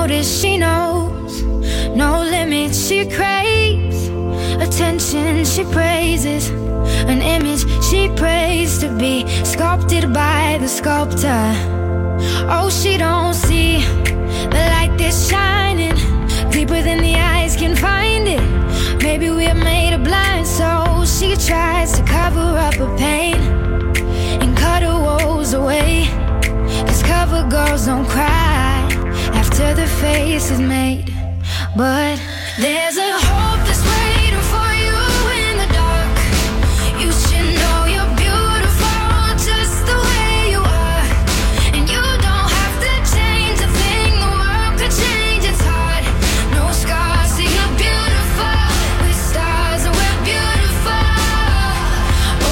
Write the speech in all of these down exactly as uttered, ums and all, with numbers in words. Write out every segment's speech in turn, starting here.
notice she knows no limits. She craves attention, she praises an image she prays to be sculpted by the sculptor. Oh, she don't see the light that's shining deeper than the eyes can find it. Maybe we're made of blind, so she tries to cover up her pain and cut her woes away. Cause cover girls don't cry after the face is made. But there's a hope that's waiting for you in the dark. You should know you're beautiful just the way you are. And you don't have to change a thing, the world could change its heart. No scars, see you're beautiful with stars, and we're beautiful. Oh,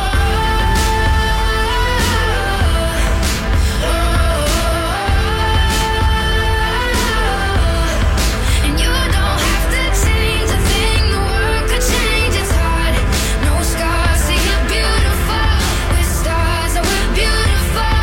oh, oh. And you don't have to change a thing, the world could change its heart. No scars, see you're beautiful with stars, and we're beautiful.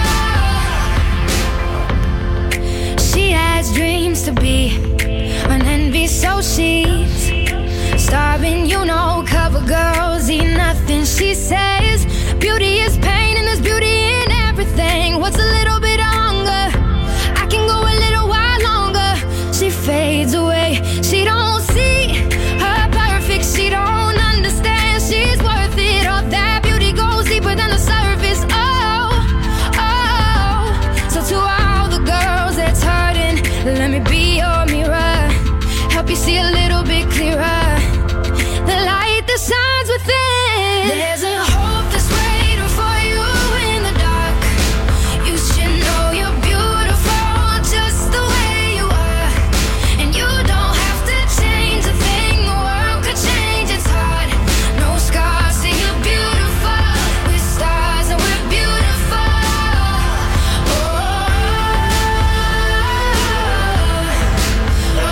She has dreams to be an envy, so she's starving, you know. Cover girls eat nothing, she says. Beauty is pain and there's beauty in everything. What's a little bit of hunger? I can go a little while longer. She fades away, she don't see her perfect, she don't understand she's worth it. All that beauty goes deeper than the surface. Oh, oh. So to all the girls that's hurting, let me be your mirror, help you see a little bit clearer the light that shines within. There's a hope that's waiting for you in the dark. You should know you're beautiful just the way you are. And you don't have to change a thing, the world could change its heart. No scars, see you're beautiful with stars, and we're beautiful. Oh, oh,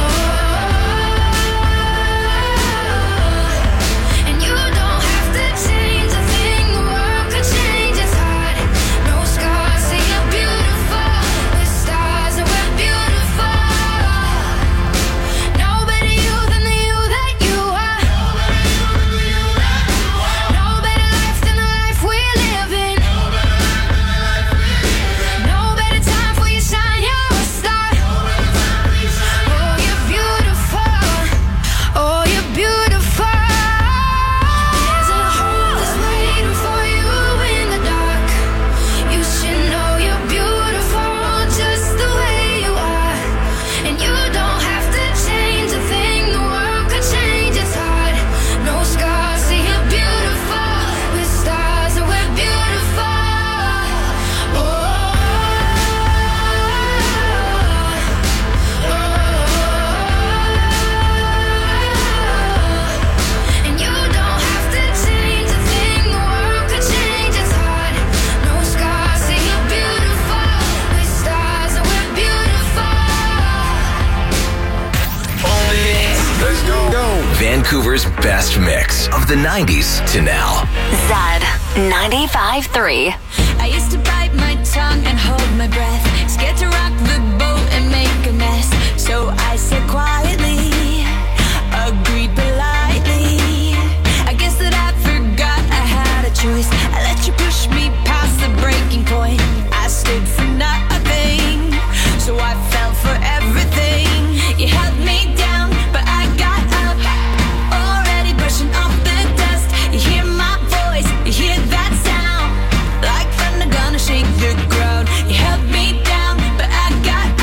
oh. And you don't have to change a thing, the world could change its heart. No scars, see you're beautiful with stars, and we're beautiful. No better you than the you that you are. No better life than the life we're living. No better time for you shine, you're a star. Oh, you're beautiful. Oh, you're beautiful. There's a hope that's waiting for you in the dark. You should know you're beautiful just the way you are. And you don't have to change a thing, the world could change its heart. No scars, see you're beautiful with stars, and we're beautiful. Oh, oh, oh. And you don't have to change a thing, the world could change its heart. No scars, see you're beautiful with stars, and we're beautiful. Let's go. Go. Vancouver's best mix of the nineties to now. Zed ninety-five point three. I used to bite my tongue and hold my breath, scared to rock the boat and make a mess. So I said quietly, agreed politely. I guess that I forgot I had a choice. I let you push me past the breaking point. I stood for nothing, so I fell for everything. You held me down, but I got up, already brushing off the dust. You hear my voice, you hear that sound, like thunder gonna shake the ground. You held me down, but I got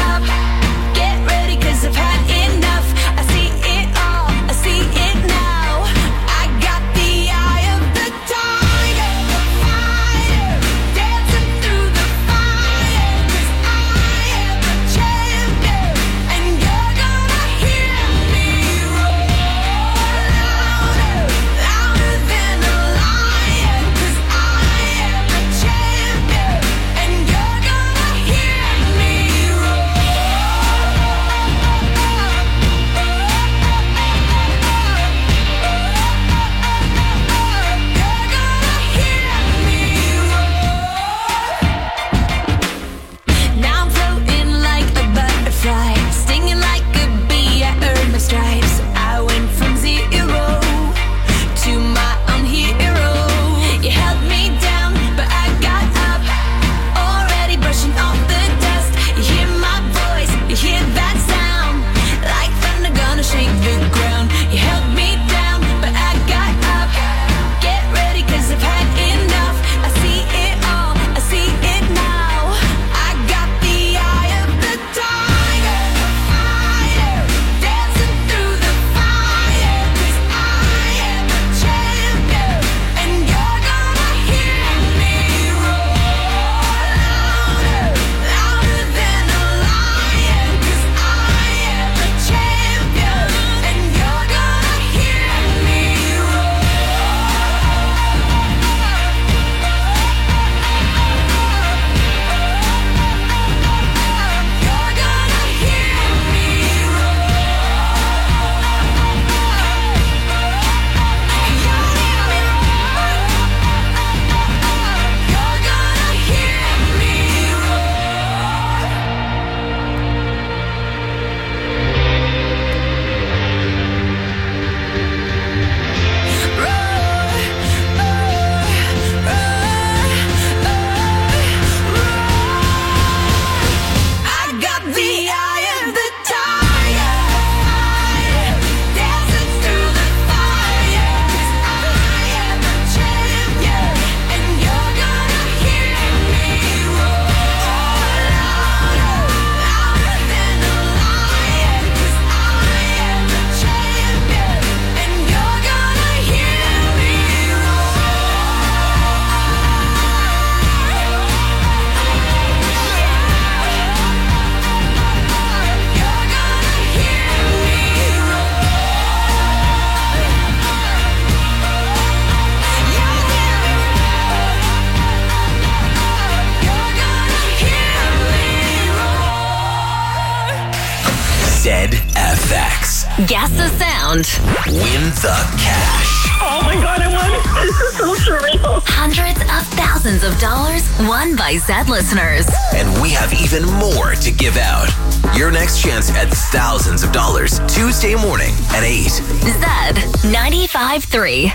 Z F X. Guess the sound. Win the cash. Oh my God, I won. This is so surreal. Hundreds of thousands of dollars won by Z listeners. And we have even more to give out. Your next chance at thousands of dollars Tuesday morning at eight. Z ninety-five three.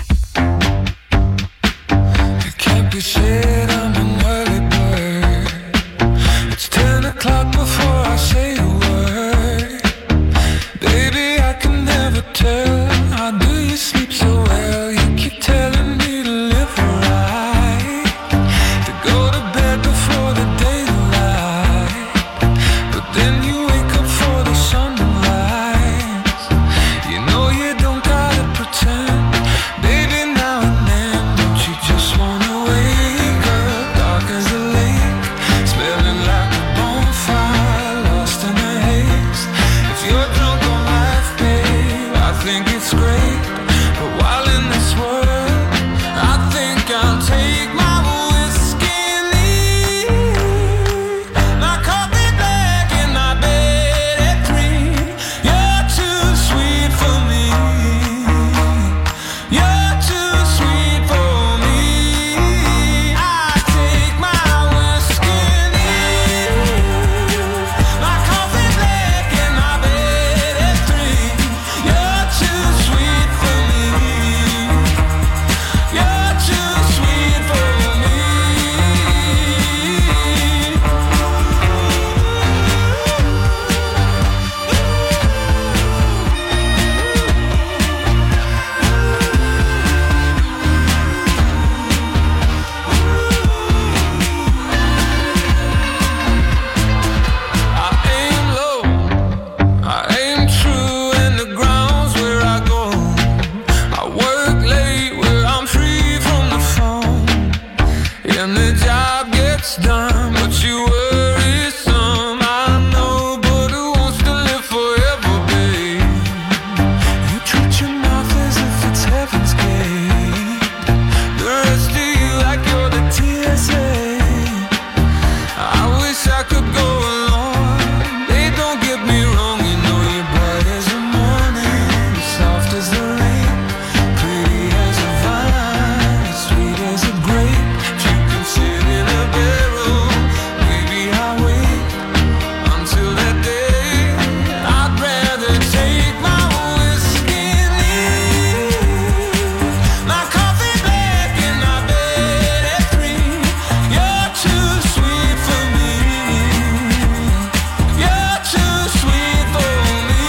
It can't be said I'm an early bird. It's ten o'clock before I say a word. Baby, I can never tell. How do you sleep so well? You keep telling me to live right, to go to bed before the daylight. But then you wake up for the sun to rise. You know you don't gotta pretend. Baby, now and then, don't you just wanna wake up dark as a lake, smelling like a bonfire, lost in the haze. If you're drunk on life, babe, I think it's great. But while in this world, I think I'll take my whiskey and leave. My coffee black in my bed at three. You're too sweet for me. You're too sweet for me. I take my whiskey and leave. My coffee black in my bed at three. You're too sweet for me. You're too sweet for me. I aim low, I aim true, and the ground's where I go. I work late where I'm free from the phone, and the job gets done, but you worry some. I know, but who wants to live forever, babe? You treat your mouth as if it's heaven's gate. The rest of you like you're the T S A. I wish I could go along. They don't get me wrong, you know you're bright as the morning, soft as the rain, pretty as a vine, sweet as a grape. You can sit in a barrel, maybe I'll wait until that day. I'd rather take my whiskey and leave. My coffee black in my bed at three. You're too sweet for me. You're too sweet for me.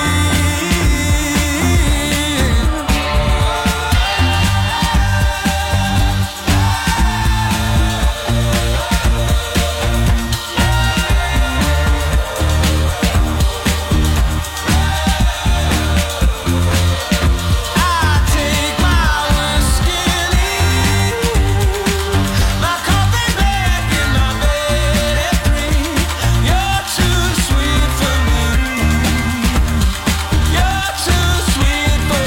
I take my whiskey and leave. My coffee black in my bed at three. You're too sweet for me. You're too sweet for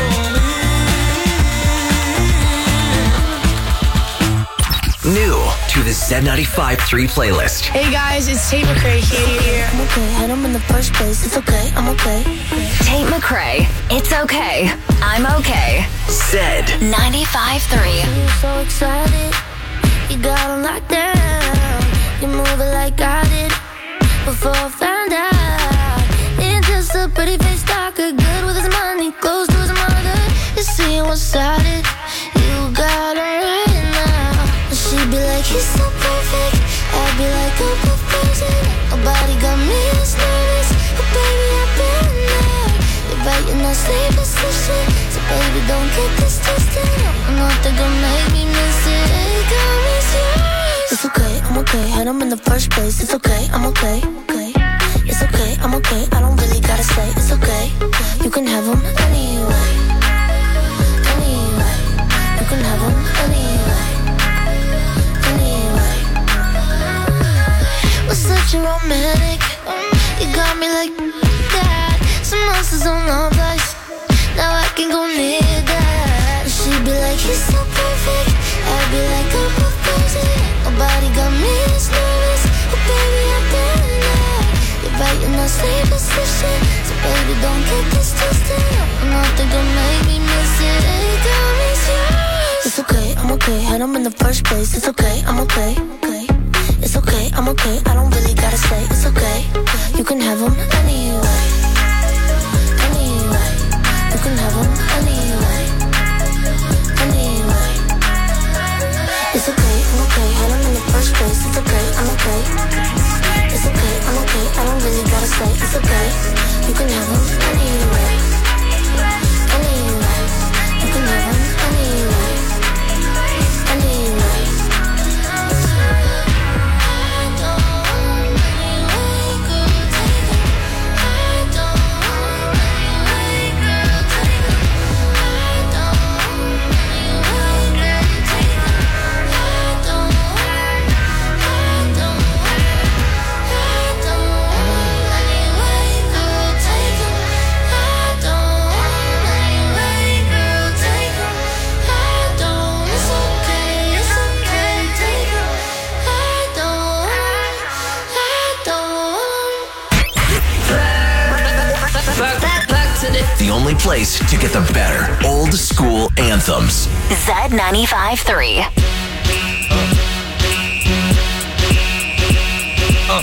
me. New to the Z ninety-five three playlist. Hey guys, it's Tate McRae here. I'm okay, had them in the first place. It's okay, I'm okay. Tate McRae. It's okay. I'm okay. Z ninety-five three. You're so excited, you got them locked down. You move it like I did before I found out. Ain't just a pretty face talker, good with his money, close to his mother. You see what's started, you got her right now. And she'd be like, he's so perfect. I'd be like, oh, proposing. Nobody got me this nervous, but baby, I've been there. You're biting that sleepless position, so baby, don't get this twisted. Nothing gonna make me miss it. Hey, girl, it's yours. It's okay, I'm okay. Had them in the first place. It's okay, I'm okay. Okay. It's okay, I'm okay. I don't really gotta say it's okay. You can have them anyway. Anyway. You can have them anyway. Anyway. Was such a romantic. You got me like that. Some monsters on the place. Now I can go near that. She'd be like, he's so perfect. I'd be like, I'm proposing. Nobody got me this nervous, but baby, I've been there. You're biting that sleep position, so Baby, don't get this twisted. Nothing can make me miss it. Anytime it's yours. It's okay, I'm okay. Had them in the first place. It's okay, I'm okay. Okay. It's okay, I'm okay. I don't really gotta say. It's okay. You can have them anyway. Anyway. You can have them anyway. Anyway. It's okay, I'm okay. Had them in the first place. It's okay, I'm okay. It's okay, I'm okay. I don't really gotta say. It's okay. You can have them anyway. Anyway. You can have them anyway. Anyway. The only place to get the better old school anthems. Z ninety-five point three. Uh.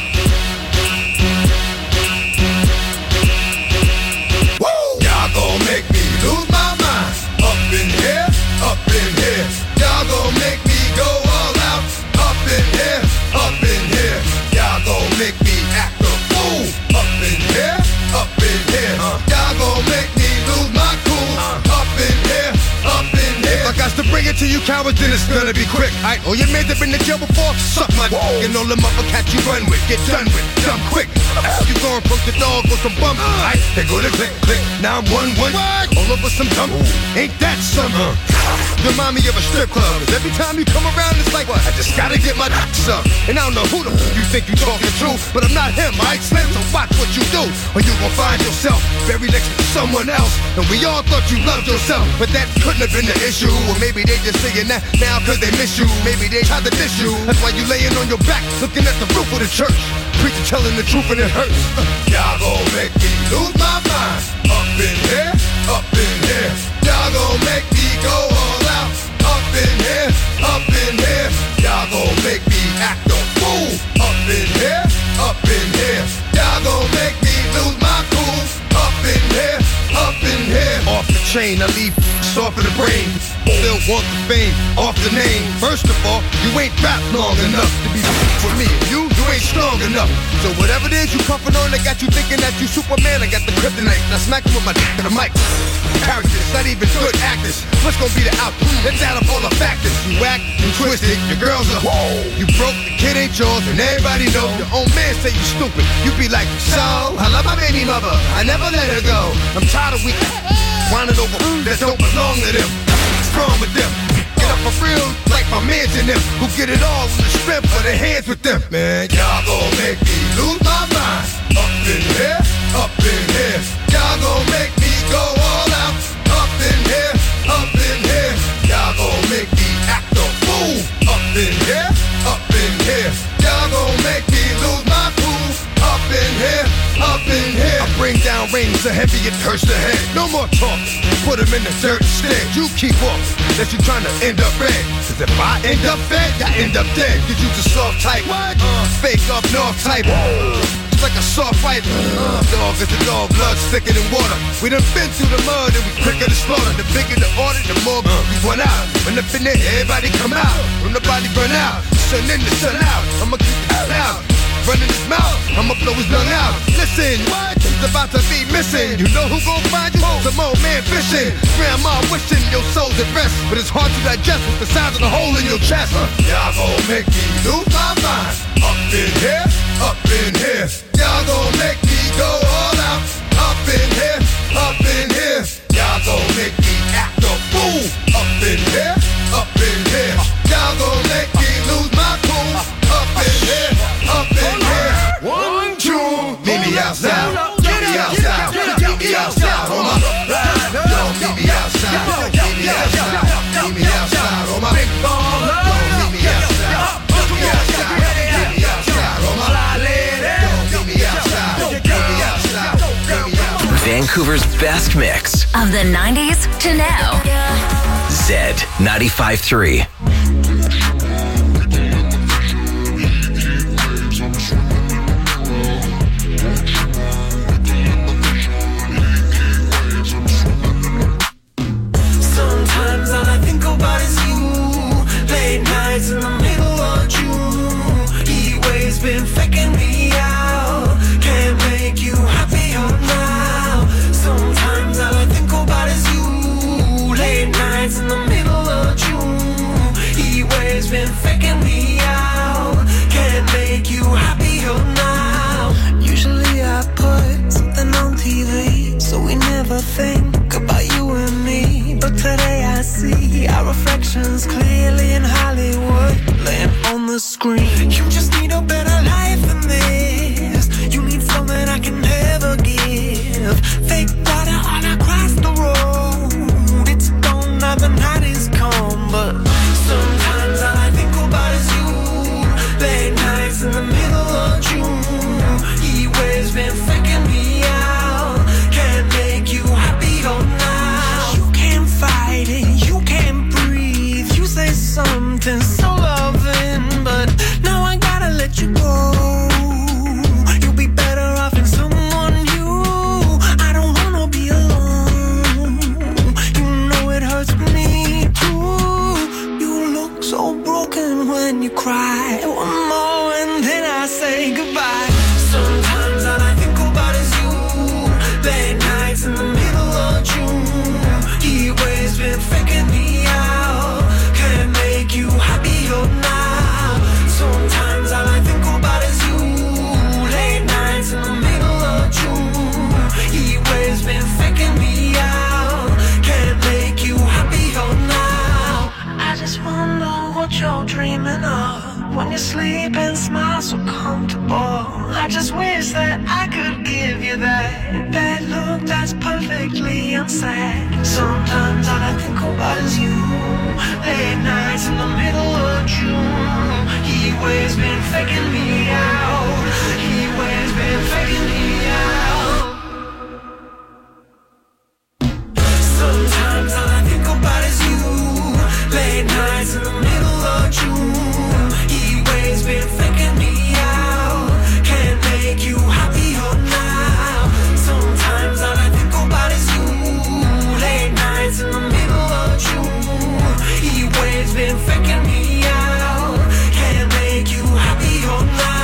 Woo! Y'all gon' make me lose my mind. Up in here, up in here. Y'all gon' make me go all out. Up in here, up in here. Y'all gon' make me act a fool. Up in here, up in here. Uh. Y'all gon' make me lose my cool. Uh. Up in here, up in here. If I got to bring it to you cowards, then it's gonna be quick. Aight, all your men that been in jail before, suck my dick. And all them other cats you run with, get done with, jump quick. You gon' approach the dog with some bump. Aight, they go to click, click. Now I'm one, one. All over some dump. Ain't that something? Remind me of a strip club. Cause every time you come around, it's like, what? I just gotta get my dick sucked. And I don't know who the f- you think you talking to, but I'm not him, aight, Slim? So watch what you do, or you gon' find yourself buried next to someone else. And we all thought you loved yourself, but that couldn't have been the issue. Or maybe they just saying that now cause they miss you. Maybe they tried to diss you. That's why you laying on your back, looking at the roof of the church. Preacher telling the truth and it hurts. Y'all gon' make me lose my mind. Up in here, up in here. Y'all gon' make me go all out. Up in here, up in here. Y'all gon' make me act a fool. Up in here, up in here. Y'all gon' make me lose my cool. Up in here, up in here. Off the chain, I leave off of the brain. Still want the fame, off the name. First of all, you ain't rap long enough to be for me. You, you ain't strong enough. So whatever it is you cuffin' on, they got you thinking that you Superman. I got the kryptonite. I smack you with my dick to the mic. Characters, not even good actors. What's gonna be the outcome? Let's add up all the factors. You whack, you twisted, your girls are whoa. You broke, the kid ain't yours, and everybody know. Your own man say you stupid. You be like, so, I love my baby mother. I never let her go. I'm tired of weak. Whining over that don't belong to them. What's wrong with them? Get up for real, like my mans in them, who get it all with the strength of their hands with them. Man, y'all gon' make me lose my mind. Up in here, up in here. Y'all gon' make me go all out. Up in here, up in here. Y'all gon' make me act a fool. Up in here, up in here. Y'all gon' make me lose my cool. Up in here, up in here. I bring down rain so heavy it hurts the head. No more talking, put him in the dirt instead. You keep up, that you tryna end up red. Cause if I end up fed, I end up dead. Cause you just soft type, what? Uh, fake up north type. It's like a soft fight. Uh, dog is a dog, blood thicker than water. We done been through the mud and we quicker to slaughter. The bigger the order, the more uh, we run out. When up in there, everybody come out. When the body burn out, sun in the sun out. I'ma keep out out. Running his mouth, I'ma blow his lung out. Listen, what? He's about to be missing. You know who gon' find you? Some old man fishing. Grandma wishing your soul's at rest, but it's hard to digest with the size of the hole in your chest. Uh, y'all gon' make me lose my mind. Up in here, up in here. Y'all gon' make me go all out. Up in here, up in here. Y'all gon' make me act a fool. Up in here, up in here. Y'all gon' make me lose my cool. Up in here, up in here. One, two, meet me outside. Meet me outside. Meet me outside, on my. Yo, meet me outside. Meet me outside. Meet me outside, on my. Big baller. Meet me outside. Meet me outside. Meet me outside, on my. Yo, meet me outside. Meet me outside. Vancouver's best mix of the nineties to now. Zed ninety-five point three. Sometimes all I think about is you. Late nights in the middle of June. He waves been faking me out. Can't make you happier now. Sometimes all I think about is you. Late nights in the middle of June. He waves been faking me out. Can't make you happier now. Usually I put something on T V, so we never think about you and me. But today I see our reflections clearly in Hollywood, laying on the screen. You just need a better life than this. You need something I can never give. Fake water all across the road. It's gone now, the night is come. But sometimes all I think about is you. Late nights in the middle of June. He waves been faking me out. Can't make you happier now. You can't fight it, you can't breathe. You say something so loving, but now I gotta let you go. You'll be better off in someone new. I don't wanna be alone. You know it hurts me too. You look so broken when you cry. One more and then I say goodbye. Sometimes all I think about is you. Late nights in the middle of June. He waves been faking me out. Can't make you happier now. Sometimes all I think about is you. Late nights in the middle of June. He waves been faking me out. Can't make you happier now. I just wonder what you're dreaming of when you sleep and smile so comfortable. I just wish that I could give you that bad look that's perfectly unsaid. Sometimes all I think about is you. Late nights in the middle of June. He waves been faking me out. He waves been faking me out. Sometimes all I think about is you. Late nights in the middle of June. He waves been faking me out. Can't make you happier now. Sometimes all I think about is you. Late nights in the middle of June. He waves been faking me out. Can't make you happier now.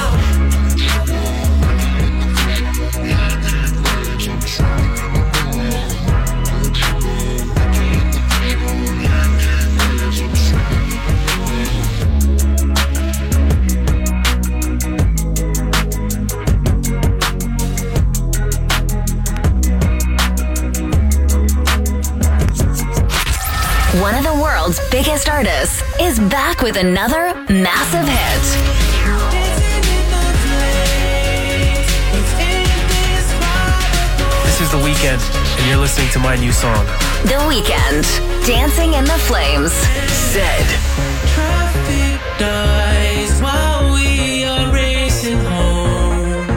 One of the world's biggest artists is back with another massive hit. This is The Weeknd, and you're listening to my new song. The Weeknd, Dancing in the Flames. Zed. Traffic dies while we are racing home.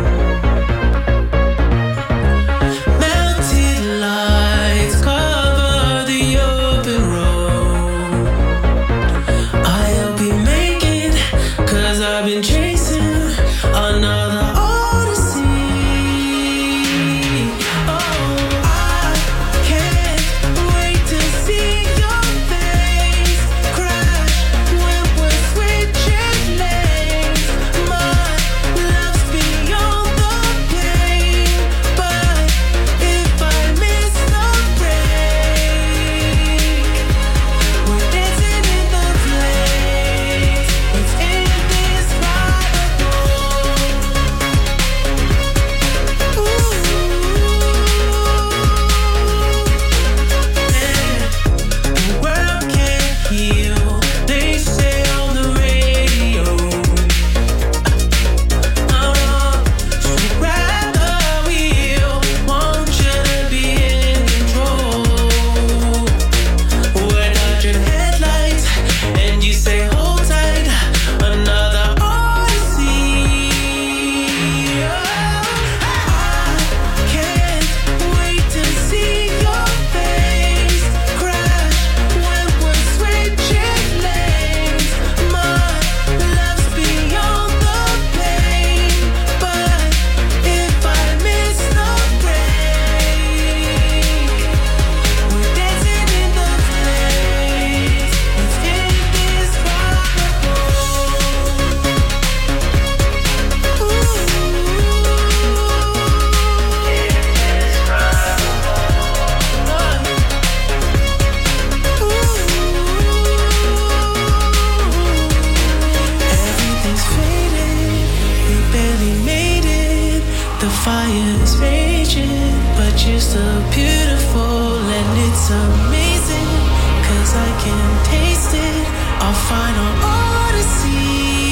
Melted lights cover the open road. I'll be making, cause I've been chasing another odyssey. Oh, I can't wait to see your face crash when we're switching. It's amazing, cause I can taste it. Our final odyssey.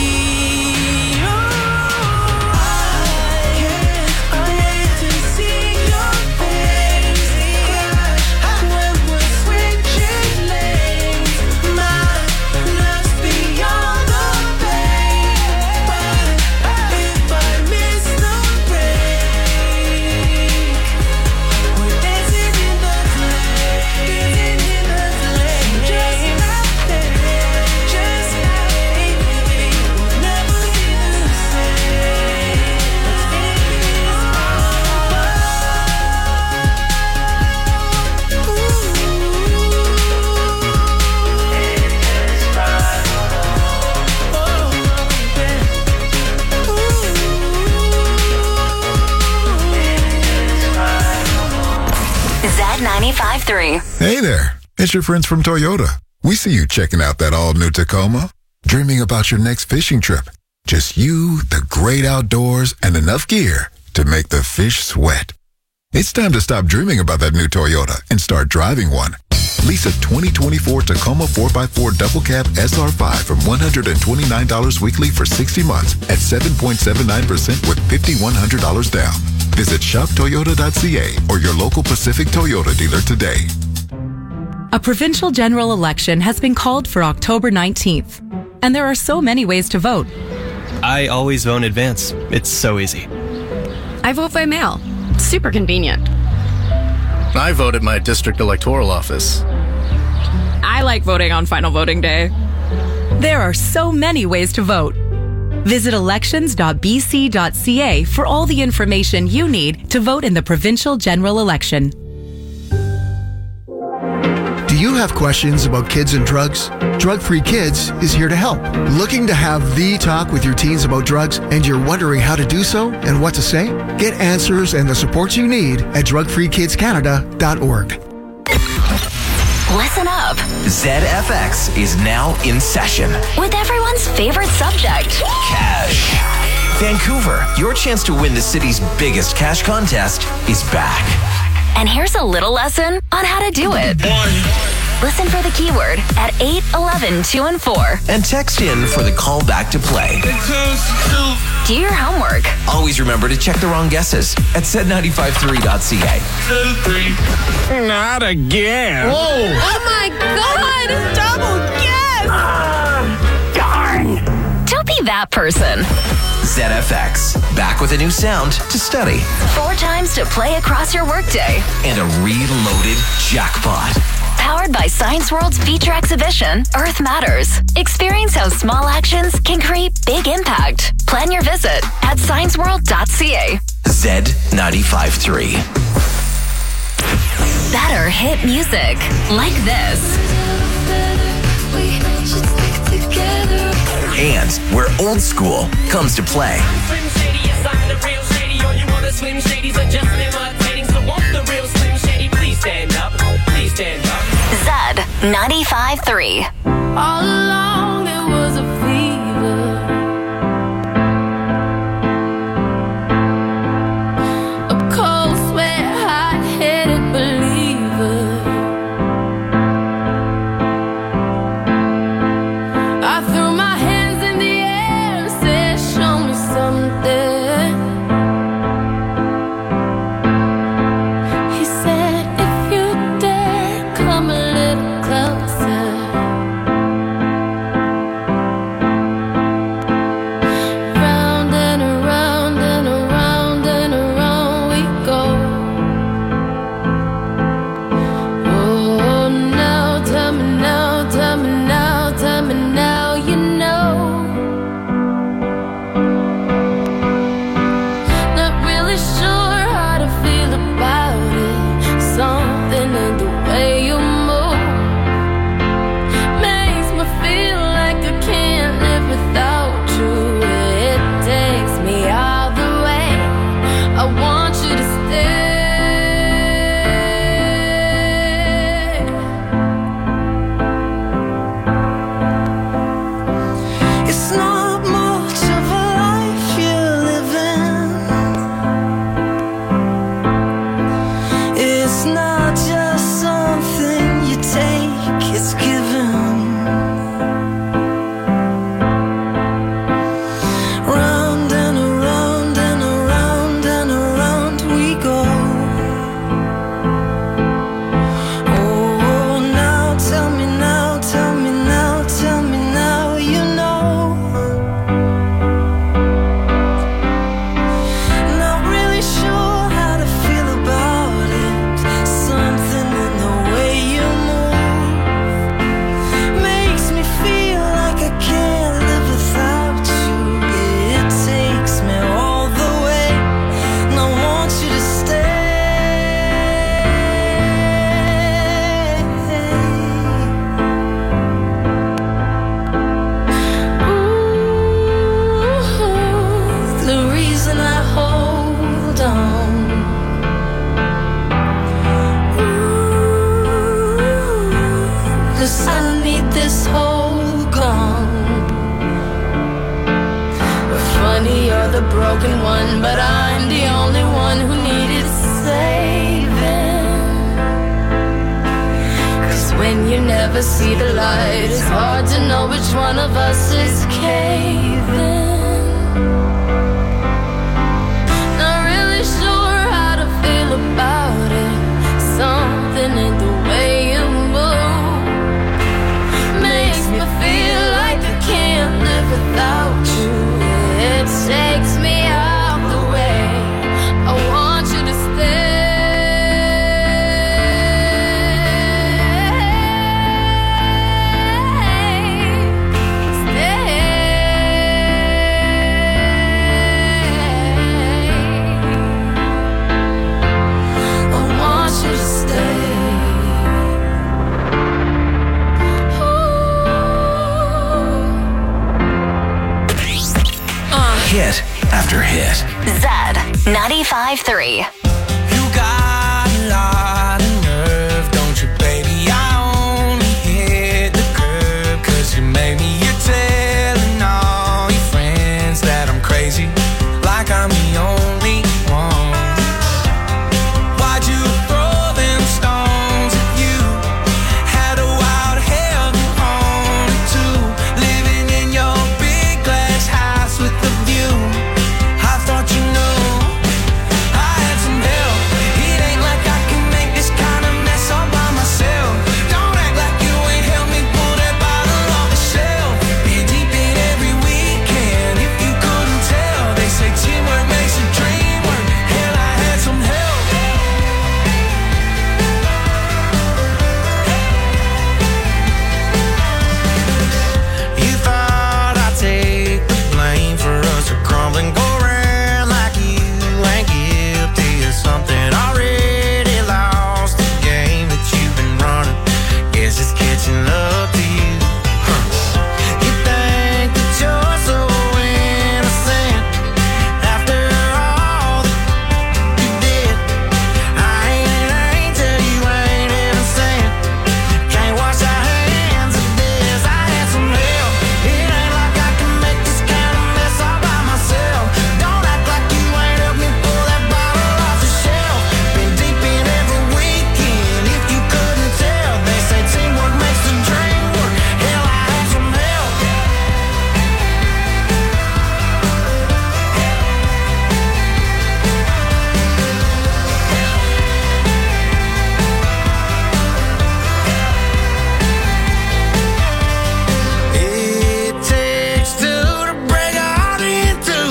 ninety-five three. Hey there, it's your friends from Toyota. We see you checking out that all-new Tacoma. Dreaming about your next fishing trip. Just you, the great outdoors, and enough gear to make the fish sweat. It's time to stop dreaming about that new Toyota and start driving one. Lease a twenty twenty-four Tacoma four by four Double Cab S R five from one hundred twenty-nine dollars weekly for sixty months at seven point seven nine percent with five thousand one hundred dollars down. Visit shop toyota dot c a or your local Pacific Toyota dealer today. A provincial general election has been called for October nineteenth, and there are so many ways to vote. I always vote in advance. It's so easy. I vote by mail. Super convenient. I vote at my district electoral office. I like voting on final voting day. There are so many ways to vote. Visit elections dot b c dot c a for all the information you need to vote in the provincial general election. Do you have questions about kids and drugs? Drug Free Kids is here to help. Looking to have the talk with your teens about drugs and you're wondering how to do so and what to say? Get answers and the support you need at drug free kids canada dot org. Listen up. Z F X is now in session. With everyone's favorite subject, Cash. Vancouver, your chance to win the city's biggest cash contest is back. And here's a little lesson on how to do it. Listen for the keyword at eight, eleven, two, and four. And text in for the call back to play. Do your homework. Always remember to check the wrong guesses at Z nine five three dot c a. Not again. Whoa. Oh my God! Double guess! Uh, darn. Don't be that person. Z F X, back with a new sound to study. Four times to play across your workday. And a reloaded jackpot. Powered by Science World's feature exhibition, Earth Matters. Experience how small actions can create big impact. Plan your visit at science world dot c a. Z nine five three. Better hit music like this. And where old school comes to play. Z ninety-five three. All along there was a fever, a cold sweat, hot-headed believer. I threw my hands in the air and said, show me something. He said, if you dare, come a little closer. never see the light. It's hard to know which one of us is caving. Not really sure how to feel about it. Something in the way you move makes me feel like I can't live without you. It takes me out the way. I want you to stay. Hit after hit. Zed ninety-five point three. You got a lot of nerve, don't you, baby? I only hit the curb 'cause you made me. You're telling all your friends that I'm crazy, like I'm the only one. Why'd you throw them stones at you? Had a wild hell you wanted to, living in your big glass house with the view. I thought you knew I had some help. It ain't like I can make this kind of mess all by myself. Don't act like you ain't helped me pull that bottle off the shelf. Be deep in every weekend. If you couldn't tell, they say teamwork makes a dream work. Hell, I had some help. You thought I'd take the blame for us to crumble and go around like you ain't guilty of something already lost. The game that you've been running, guess it's catching up to you. Huh. You think that you're so innocent after all that you did. I ain't an angel, you ain't innocent. Can't wash our hands of this. I had some help. It ain't like I can make this kind of mess all by myself. Don't act like you ain't helped me pull that bottle off the shelf. Been deep in every weekend. If you couldn't tell, they say teamwork makes the dream work. Hell, I had some help. It takes two to break a heart in two.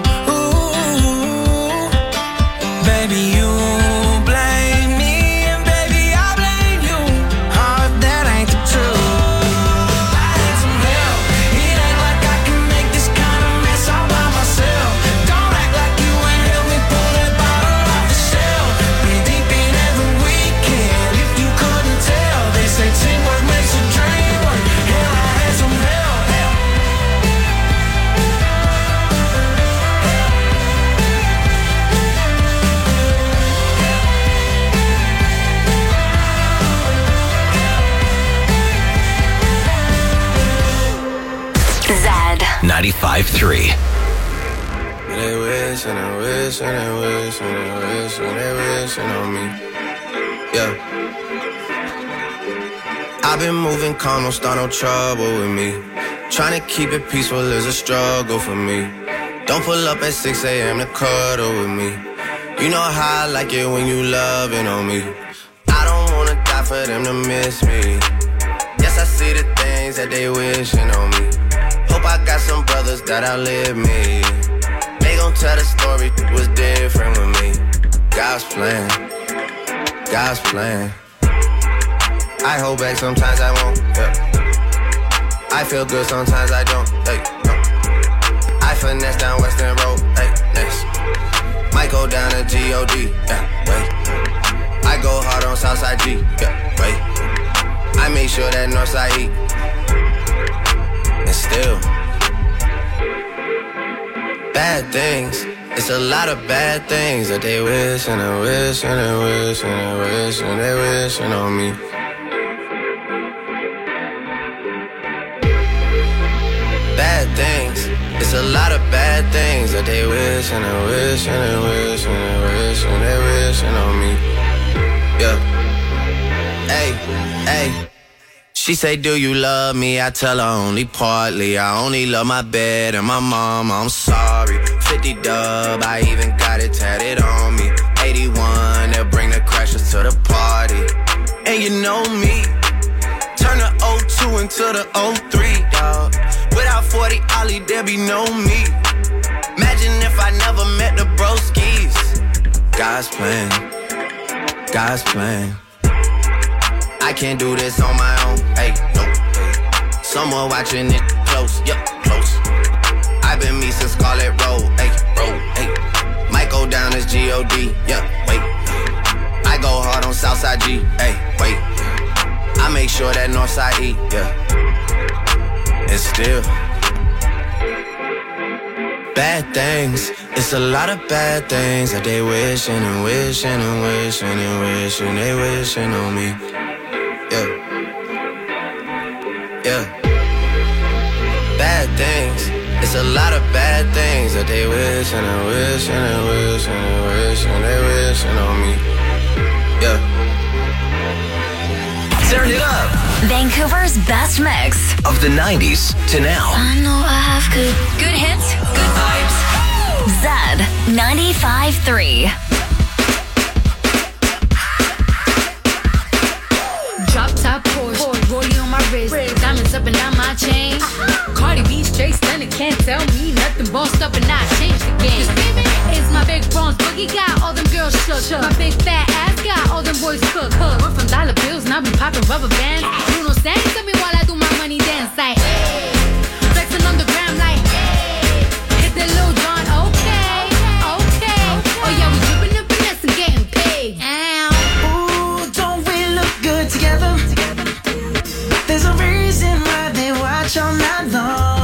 Ooh, baby, you blame me, and baby, I blame you. Oh, if that ain't the truth. I had some help. It ain't like I can make this kind of mess all by myself. Don't act like you ain't helped me pull that bottle off the shelf. Been deep in every weekend. If you couldn't tell, they say teamwork makes a dream work. Hell, I had some help. Zed ninety-five point three. They wish and they wish and they wish and they wish and they wishing on me. Yeah. I've been moving calm, don't start no trouble with me. Trying to keep it peaceful is a struggle for me. Don't pull up at six a.m. to cuddle with me. You know how I like it when you loving on me. I don't wanna die for them to miss me. Yes, I see the things that they wishing on me. Hope I got some brothers that outlive me. They gon' tell the story was different with me. God's plan, God's plan. I hold back, sometimes I won't. Yeah. I feel good, sometimes I don't. Hey, no. I finesse down Western Road. Hey, next. Might go down to G O D. Yeah, wait. I go hard on Southside G. Yeah, wait. I make sure that Northside E. And still, bad things. It's a lot of bad things that they wish and they wish and they wish and they wish and they wishing on me. Bad things. It's a lot of bad things that they wish and they wish and they wish and they wish and they wishing on me. Yeah. Hey, hey. She say, do you love me? I tell her only partly. I only love my bed and my mom. I'm sorry. fifty dub, I even got it tatted on me. eighty-one, they'll bring the crashers to the party. And you know me, turn the oh two into the oh three, dawg. Without forty Ollie, there be no me. Imagine if I never met the broskies. God's plan, God's plan. I can't do this on my own, hey, no, hey. Someone watching it close, yup, close. I've been me since Scarlet Road, hey, road, hey. Might go down as G O D, yeah, wait. I go hard on Southside G, hey, wait. I make sure that Northside E, yeah. And still, bad things. It's a lot of bad things that they wishing and wishing and wishing and wishing they wishing on me. Yeah. Yeah. Bad things. It's a lot of bad things that they wishing and wishing and wishing and wishing they wishing on me. Yeah. Turn it up. Vancouver's best mix Of the nineties to now. I know I have good, good hits, good vibes. Zed ninety-five point three. Drop top Porsche, rollie on my wrist, diamonds up and down my chain. Cardi B straight stunning, can't tell me nothing. Bossed up and I changed the game. It's my big bronze boogie, got all them girls shook. My big fat ass got all them boys cook. Went from dollar bills, now we popping rubber bands. You know, sang to me while I do my money dance like, hey. Flexing on the gram like, hey. Hit the Lil Jon, okay, okay. Oh yeah, we dripping the finesse and getting paid. Ooh, don't we look good together? There's a reason why they watch all night long.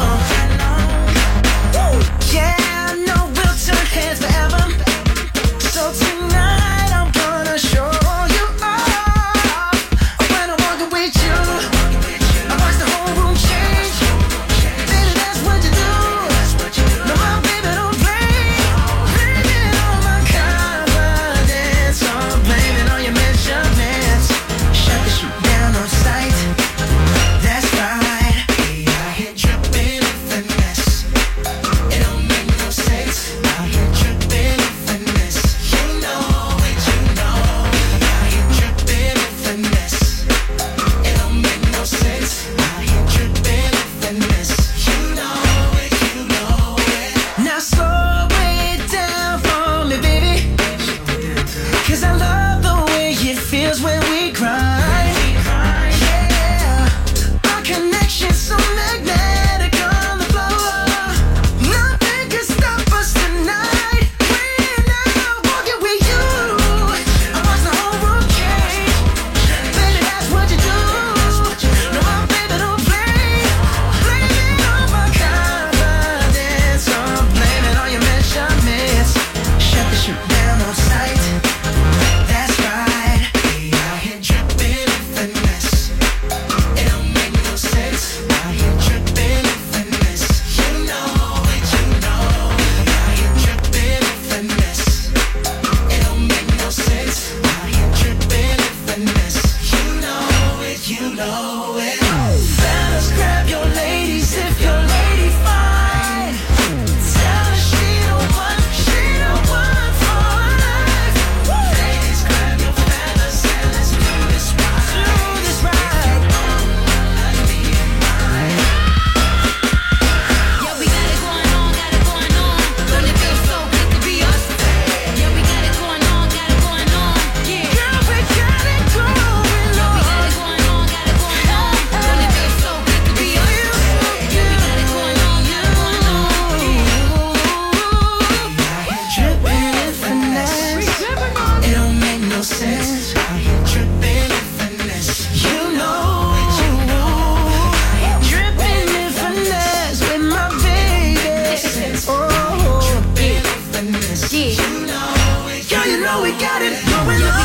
Yeah, I know we'll turn heads forever. So tonight I'm gonna show you off. When I'm walking with you, I watch the whole room change. Baby, that's what you do. No, my baby don't play. Blaming on my confidence, I'm blaming on your measurements. Shut the shoot down on sight. That's right. Hey, I hit dripping in finesse. It don't make no sense. I hit dripping in finesse. You know it, you know. I hit dripping in finesse. It don't make no sense. I hit dripping in finesse. You know it, you know it. Now slow it down for me, baby. 'Cause I love the way it feels when we grind. Yeah, our connection's so magnetic on the floor. Nothing can stop us tonight. We're now walking with you. I watch the whole room change. Baby, that's what you do. No, my baby don't play. Blaming on my confidence, I'm blaming on your measurements. Shut the shit down on sight. That's right. Hey, I hit dripping in finesse. It don't make no sense. I hit dripping in finesse. You know it, you know. I hit dripping in finesse. It don't make no sense. I hit dripping in finesse. You know it, you know it. Fellas, grab your ladies if your lady fine. Tell her she the one, she the one for life. Ladies, grab your fellas and let's do this right. Do this right. Yeah, we got it going on, got it going on. Don't it feel so good to be us? Yeah, we got it going on, got it going on. Yeah, Girl, we got it going yeah, we got on. it going on, got it going on. Don't it feel so good to be us? Yeah, we got it going on, got it going on. Dripping in finesse. It don't make no sense. I hit dripping in finesse. You know it, you know. Dripping in finesse with my baby. Oh, dripping in finesse. You know it. Girl, you know we got it going on.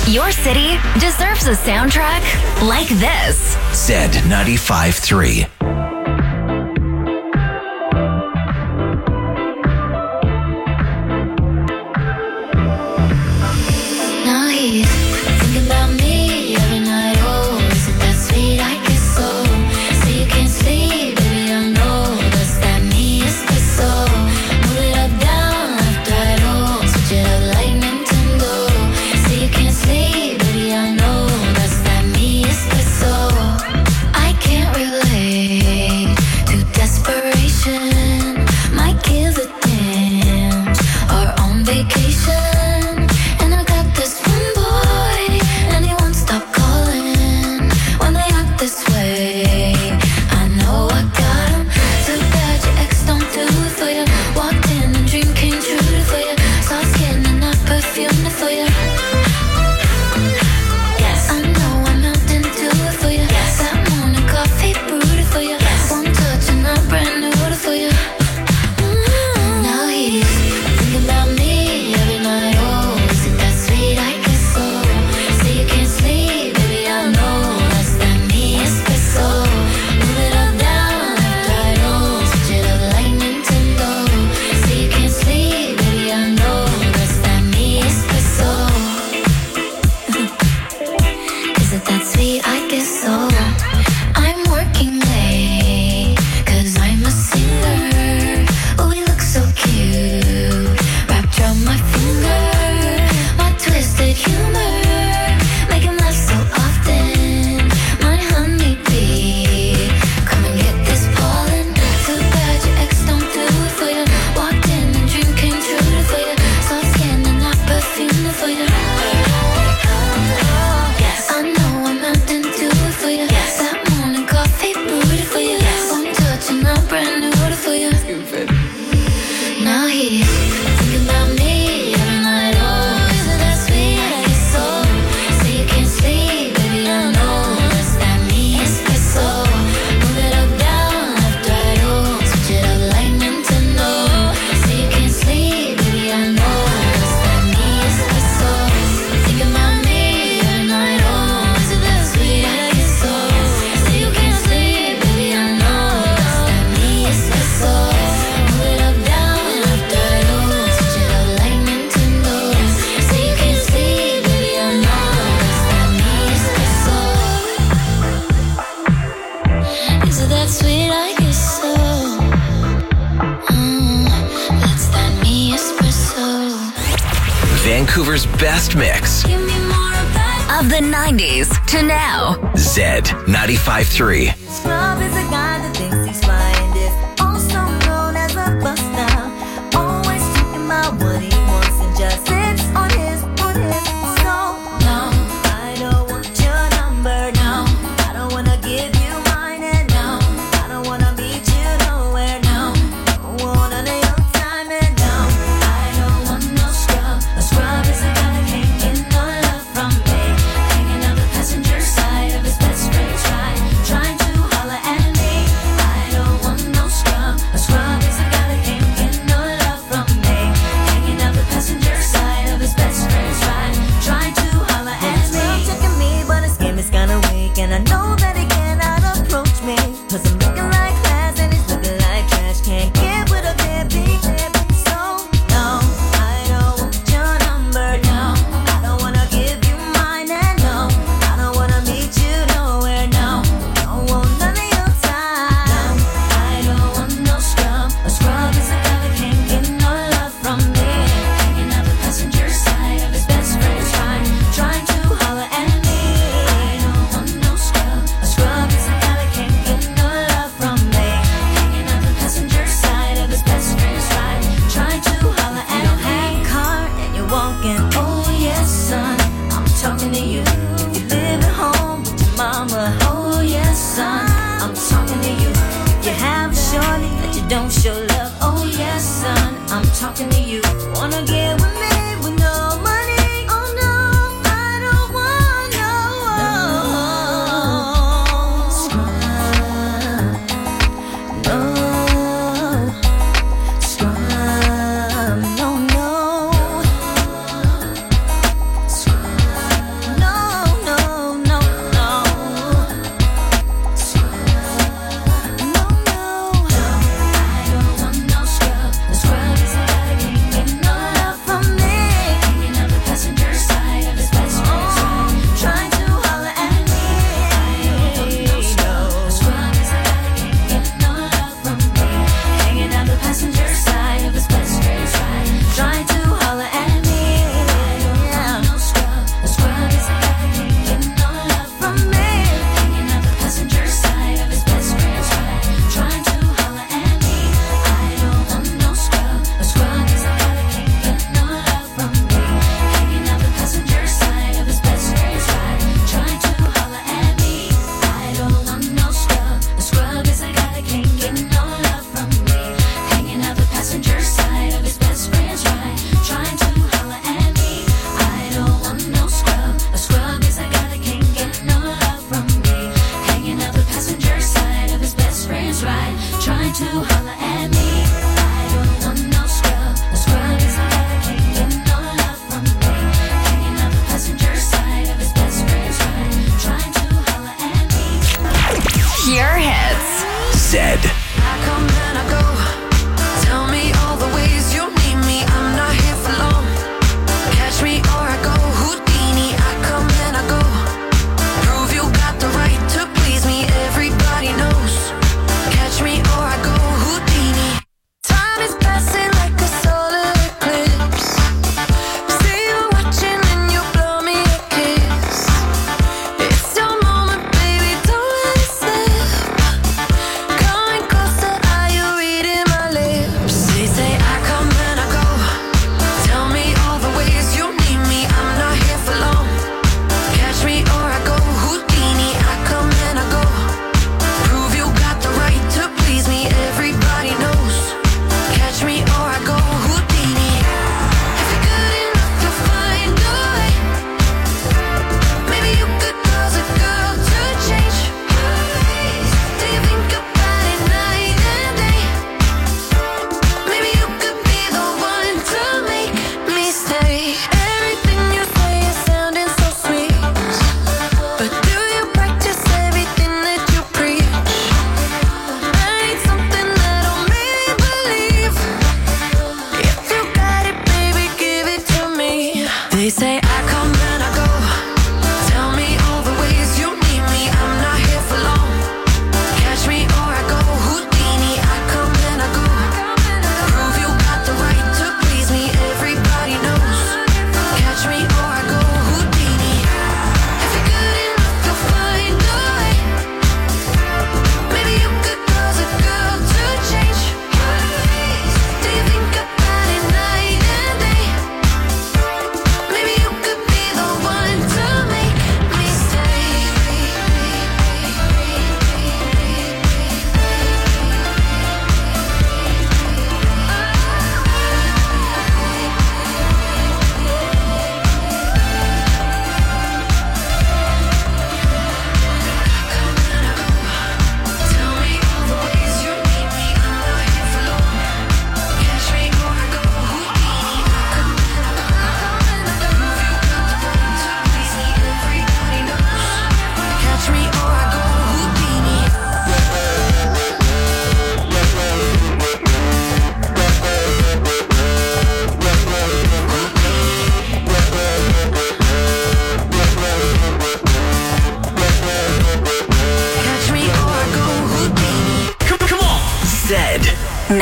Your city deserves a soundtrack like this. Zed ninety-five three. Now he's thinking about me every night. Oh, isn't that sweet? I guess so. So you can't sleep, baby. I know that's that me espresso. Move it up, down, left, right. Oh, switch it up like Nintendo. So you can't sleep, baby. I know that's that me espresso. I can't relate to desperation. Might give a damn. Or on vacation. Vancouver's best mix of the nineties to now. Zed ninety-five three. Scrub is a guy that thinks he's fine, is also known as a buster. Always talking about what he wants and just sits on his, on his. So, no, I don't want your number, no. I don't wanna give you mine, and no, I don't wanna meet you nowhere, no. Don't want none of your time, and no, I don't want no scrub. A scrub is a guy that can't get no love from me. Hanging out the passenger side of his best friend's ride, trying to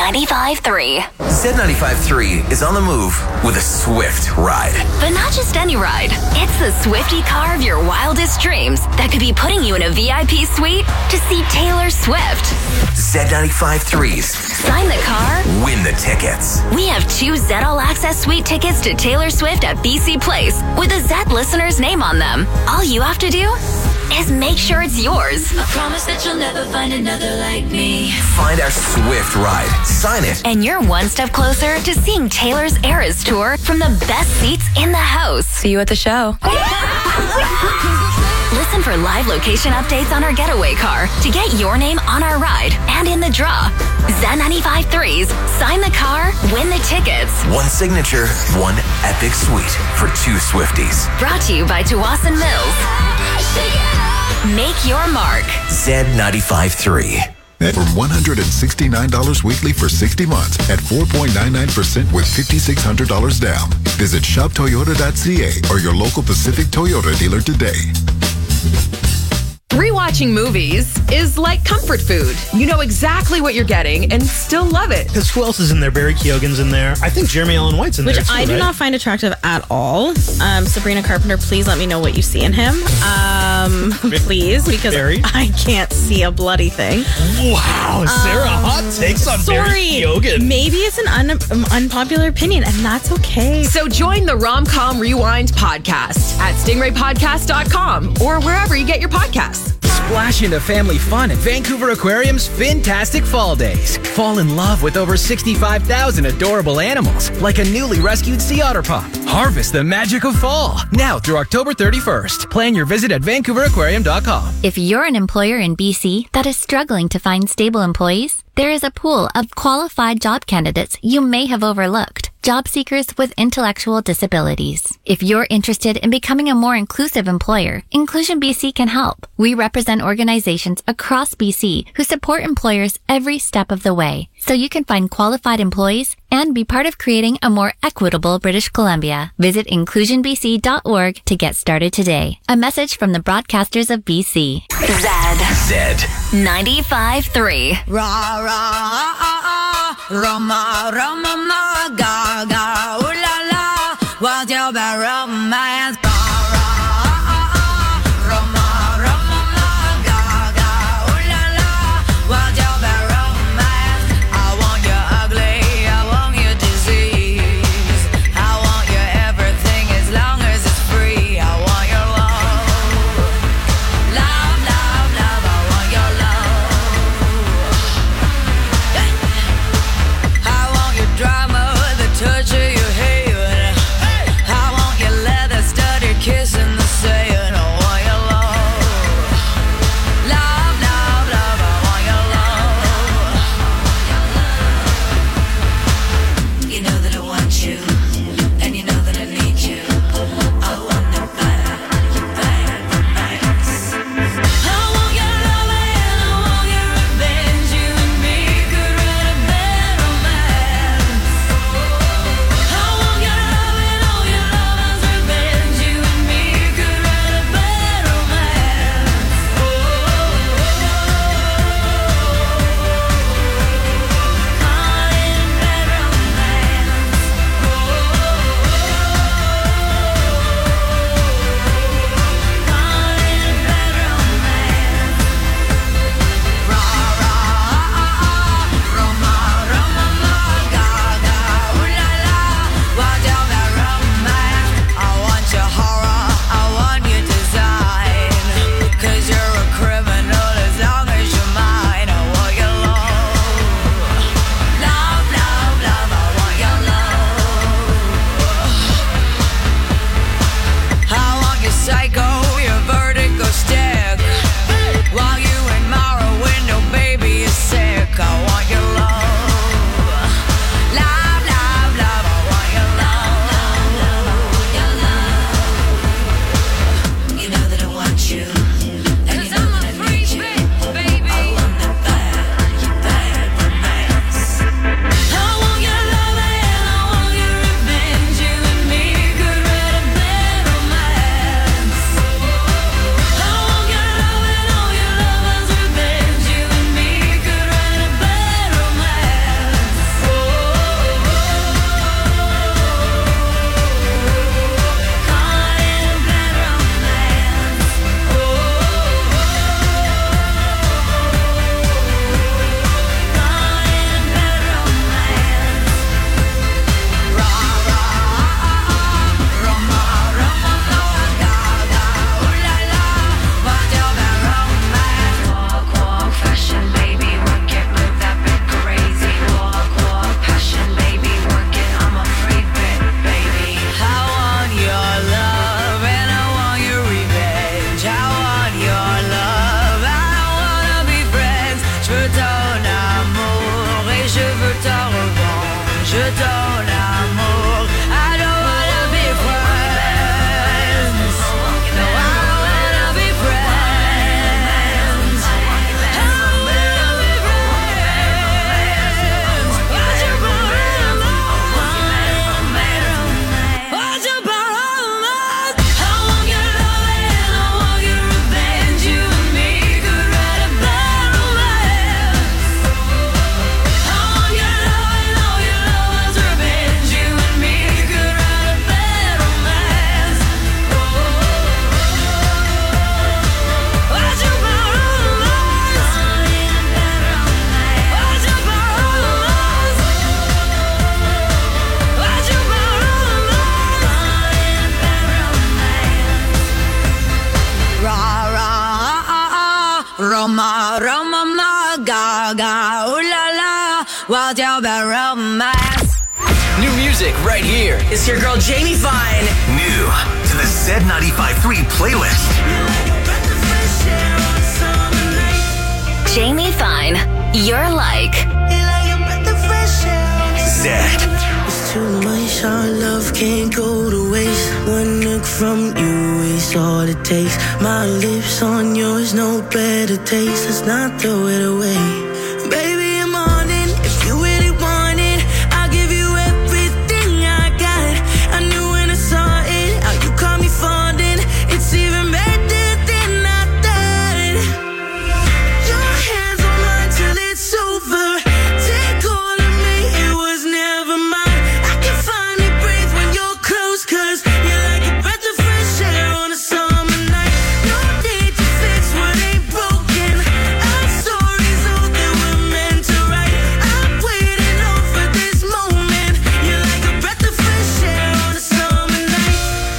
ninety-five three. Z ninety-five three is on the move with a Swift ride. But not just any ride. It's the Swifty car of your wildest dreams that could be putting you in a V I P suite to see Taylor Swift. Z ninety-five threes. Sign the car, win the tickets. We have two Z All Access suite tickets to Taylor Swift at B C Place with a Z listener's name on them. All you have to do is make sure it's yours. I promise that you'll never find another like me. Find our Swift ride. Sign it. And you're one step closer to seeing Taylor's Eras Tour from the best seats in the house. See you at the show. Listen for live location updates on our getaway car to get your name on our ride and in the draw. Z ninety-five threes. Sign the car, win the tickets. One signature, one epic suite for two Swifties. Brought to you by Tawasin Mills. Make your mark. Z ninety-five three. From one hundred sixty-nine dollars weekly for sixty months at four point nine nine percent with five thousand six hundred dollars down. Visit shop toyota dot c a or your local Pacific Toyota dealer today. Rewatching movies is like comfort food. You know exactly what you're getting and still love it. Because who else is in there? Barry Keoghan's in there. I think Jeremy Allen White's in Which there too, I do right? not find attractive at all. Um, Sabrina Carpenter, please let me know what you see in him. Um, please, because Barry? I can't see a bloody thing. Wow, Sarah, Um, hot takes on sorry. Barry Keoghan. Maybe it's an un- um, unpopular opinion, and that's okay. So join the Rom-Com Rewind podcast at stingray podcast dot com or wherever you get your podcasts. Splash into family fun at Vancouver Aquarium's Fantastic Fall Days. Fall in love with over sixty-five thousand adorable animals, like a newly rescued sea otter pup. Harvest the magic of fall, now through October thirty-first. Plan your visit at vancouver aquarium dot com. If you're an employer in B C that is struggling to find stable employees, there is a pool of qualified job candidates you may have overlooked. Job seekers with intellectual disabilities. If you're interested in becoming a more inclusive employer, Inclusion B C can help. We represent organizations across B C who support employers every step of the way, so you can find qualified employees and be part of creating a more equitable British Columbia. Visit inclusion b c dot org to get started today. A message from the broadcasters of B C. Z. Z. ninety-five three. Ra ra ah ah Roma Roma ma ga ga ooh la la. What's your bad romance? Ra ra ah ah Roma Roma ma ga ga ooh la la. What's your bad romance? I want you ugly, I want you disease, I want you everything as long as it's free. I want your love, love, love, love. I want your love. I want your drama, the touch of your hair. I want your leather Roma, Roma, ma, ga, ga, ooh la la, wild out about romance. New music right here. It's your girl Jamie Fine. New to the Z ninety-five point three playlist. Jamie Fine, you're like Z. It's too much, our love can't go to waste. One look from you is all it takes. My lips on yours, no better taste. It's not throw it away. Baby, I'm on it. If you really want it, I'll give you everything I got. I knew when I saw it, how you caught me falling. It's even better than I thought. Your hands on mine till it's over. Take all of me, it was never mine. I can finally breathe when you're close, cause you're like a breath of fresh air on a summer night. No need to fix what ain't broken. Our stories all that we're meant to write. I'm waiting on for this moment. You're like a breath of fresh air on a summer night.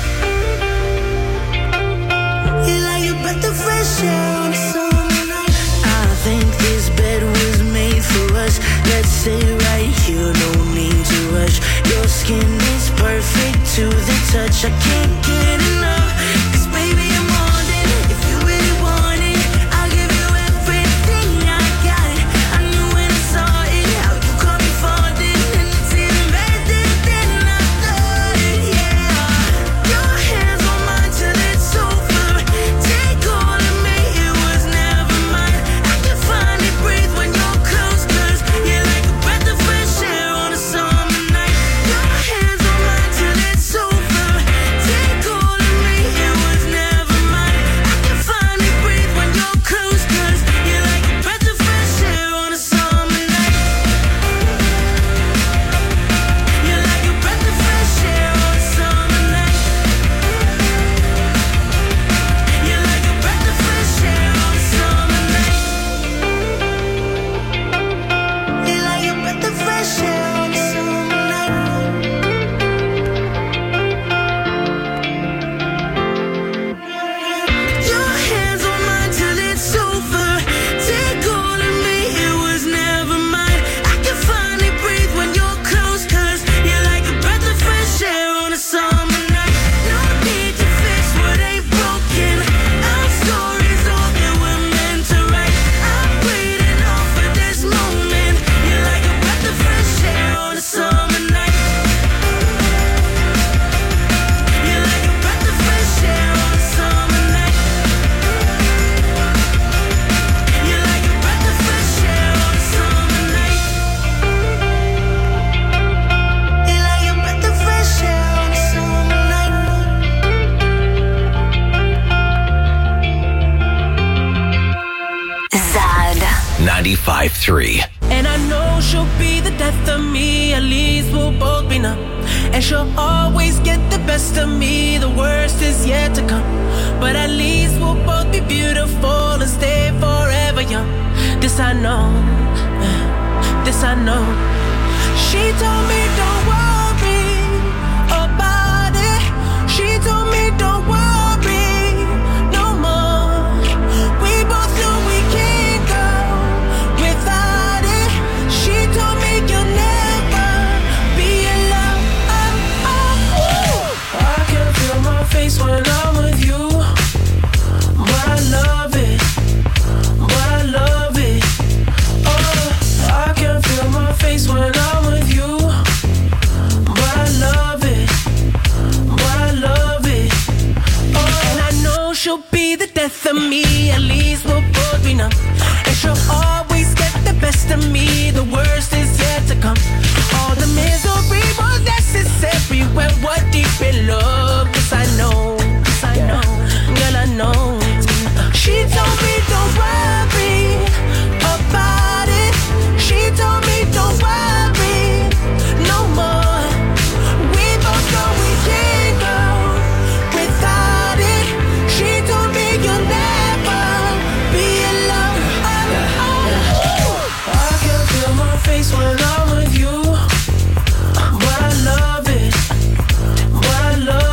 You're like a breath of fresh air on a summer night. I think this bed was made for us. Let's stay right here, no need to rush. Your skin is perfect to the touch. I can't get enough. Cause baby, I'm on it. If you really want it, I'll give you everything I got. I knew when I saw it, how you caught me falling. And it's even better than I thought it, yeah. Your hands on mine till it's over. Take all of me, it was never mine. I can finally breathe when you're close, cause you're like a breath of fresh air on a summer night. Your hands on mine till it's over. Take all of me, it was never mine. I can finally breathe when you're close, cause you're like a breath of fresh air on a summer night. You're like a breath of fresh air on a summer night. You're like a breath of fresh air on a summer night. You're like a breath of fresh air on a summer night. Your hands on mine till it's over. Take all of me, it was never mine. I can finally breathe when you're close, cause you're like a breath of fresh air on a summer night. No need to fix what ain't broken. Our stories all that we're meant to write. I'm waiting on for this moment. You're like a breath of fresh air on a summer night. You're like a breath of fresh air on a summer night. You're like a breath of fresh air on a summer night. You're like a breath of fresh air on a summer night. Zad. ninety-five point three. And I know she'll be the death of me. At least we'll both be numb. And she'll always get the best of me. The worst is yet to come. But at least we'll both be beautiful and stay forever young. This I know. uh, This I know. She told me don't worry about it. She told me don't worry no more. We both know we can't go without it. She told me you'll never be alone. I can feel my face when I'm with you, but I love it, but I love it. Oh, I can feel my face when I'm with you, but I love it, but I love it. Oh, and I know she'll be the death of me. At least we'll both be numb. And she'll always get the best of me. The worst is yet to come. All the misery was necessary when we're deep in love. 'Cause I know, 'cause I know, girl, I know. She told me don't worry about it. She told me don't worry no more. We both know we can't go without it. She told me you'll never be alone. Oh, oh, oh. I can feel my face when I'm with you, but I love it, but I love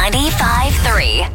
ninety-five point three.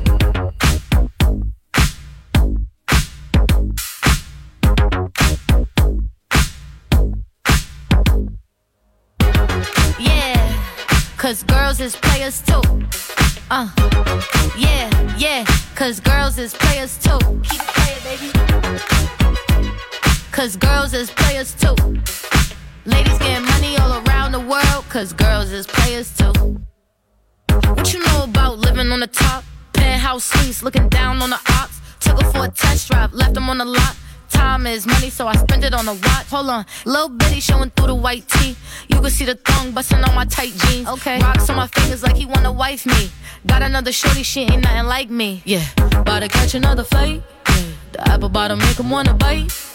Yeah, cause girls is players too. Uh, yeah, yeah, cause girls is players too. Keep it playing, baby. Cause girls is players too. Ladies getting money all around the world, cause girls is players too. What you know about living on the top? Penthouse suites, looking down on the ops. Took her for a test drive, left them on the lot. Time is money, so I spend it on a watch. Hold on, little bitty showing through the white tee. You can see the thong busting on my tight jeans. Okay, rocks on my fingers like he wanna wife me. Got another shorty, she ain't nothing like me. Yeah, about to catch another fight. Yeah. The apple bottom make him wanna bite.